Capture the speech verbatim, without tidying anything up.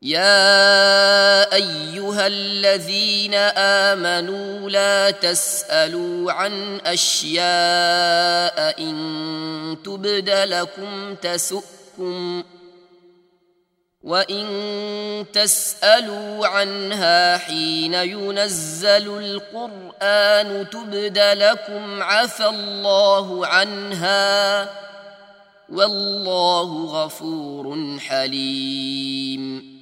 يا أيها الذين آمنوا لا تسألوا عن أشياء إن تبد لكم تسؤكم وإن تسألوا عنها حين ينزل القرآن تبد لكم عفى الله عنها والله غفور حليم.